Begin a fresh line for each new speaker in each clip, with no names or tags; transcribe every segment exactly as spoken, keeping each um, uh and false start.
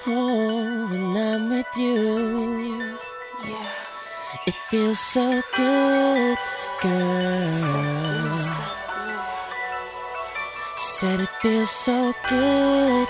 Oh, when I'm with you,
Yeah.
it feels so good, girl. Said it feels so good,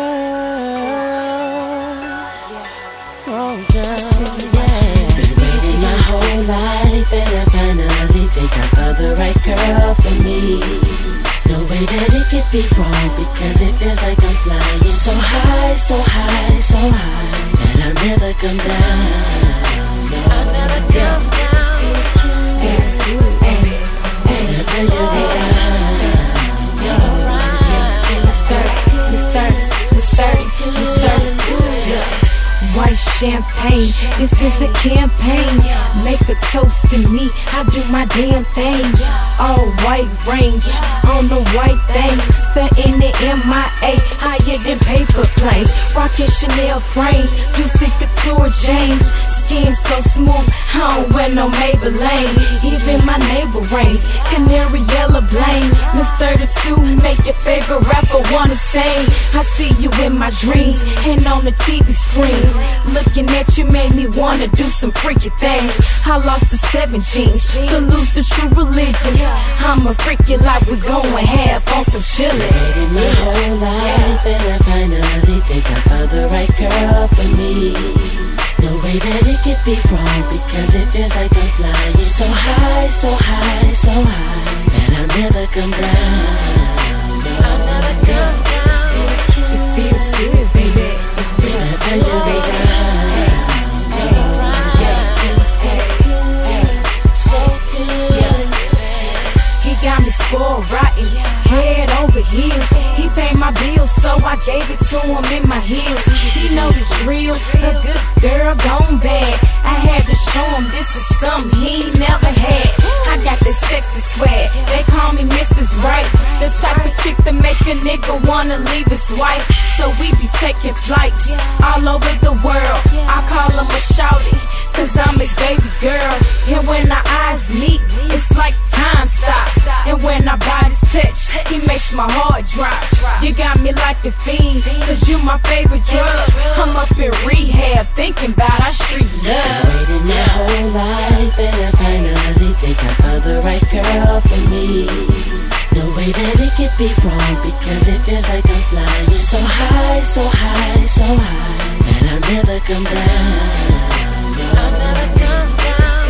girl. Oh, girl, yeah. Been waiting my whole life, and I finally think I found the right girl for me. No way that it could be wrong, because it feels like I'm flying so high, so high, so high, and I'll never come down. No, I'll never come down.
Feels good, baby.
Whenever you're around, you're right.
Let's start, let's start, let's start, let's start. White champagne, this is a campaign. Make a toast to me, I do my damn thing. All white range, on the white things. Stuntin' the M I A, higher than paper planes. Rockin' Chanel frames, juicy couture James. Skin so smooth, I don't wear no Maybelline. Even my neighbor rings, canary yellow blame. Miss thirty-two, make your favorite rapper wanna sing. I see you in my dreams, and on the T V screen. Looking at you made me wanna do some freaky things. I lost the seven jeans, so lose the true religion. I'ma freak you like we goin' have on some chillin'.
Waited my whole life, and I finally think I found the right girl for me. No way that it could be wrong, because it feels like I'm flying so high, so high, so high, and I'll never come down. No, I'll never come down.
It feels good, baby.
Whenever you're around, you're right. So good.
He got me spoiled rotten, head over heels. He paid my bills, so I gave it to him in my heels. He know the drill, a good girl gone bad. I had to show him this is something he ain't never had. I got this sexy swag, they call me Missus Right. The type of chick to make a nigga wanna leave his wife. So we be taking flights all over the world. I call him a shouty, cause I'm his baby girl. And when our eyes meet, it's like time stops. And when our bodies touch, he makes my heart drop. You got me like a fiend, cause you my favorite drug. I'm up in rehab, thinking about our street love.
Waited my whole life, and I finally think I found the right girl for me. No way that it could be wrong, because it feels like I'm flying so high, so high, so high, and I'll never come down. No, I'll never come down.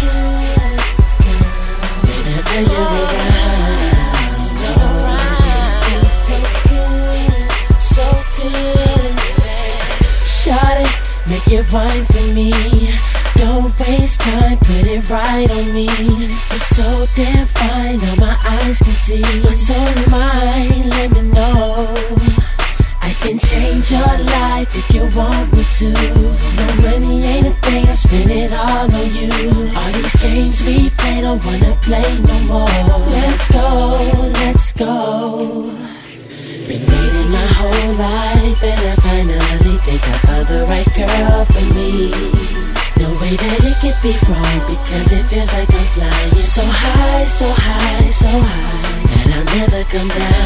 Whenever you're around, you're right. So good, so good. Shawty, make it wine for me. Don't waste time, put it right on me. You're so damn fine, now my eyes can see what's on your mind. Let me know, I can change your life if you want me to. No money ain't a thing, I spend it all on you. All these games we play, don't wanna play no more. Let's go, let's go. Been waiting my whole life, and I finally think I found the right girl for me. No way that it could be wrong, because it feels like I'm flying so high, so high, so high, and I'll never come down.